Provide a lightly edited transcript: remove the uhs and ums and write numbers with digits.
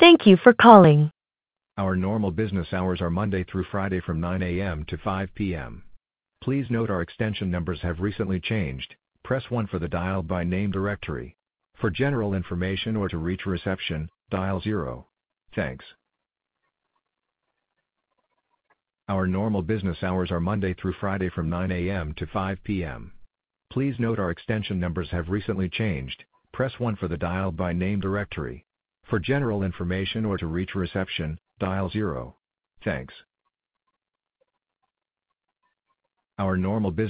Thank you for calling. Our normal business hours are Monday through Friday from 9 a.m. to 5 p.m. Please note our extension numbers have recently changed. Press 1 for the dial by name directory. For general information or to reach reception, dial 0. Thanks. Our normal business hours are Monday through Friday from 9 a.m. to 5 p.m. Please note our extension numbers have recently changed. Press 1 for the dial by name directory. For general information or to reach reception, dial 0. Thanks. Our normal business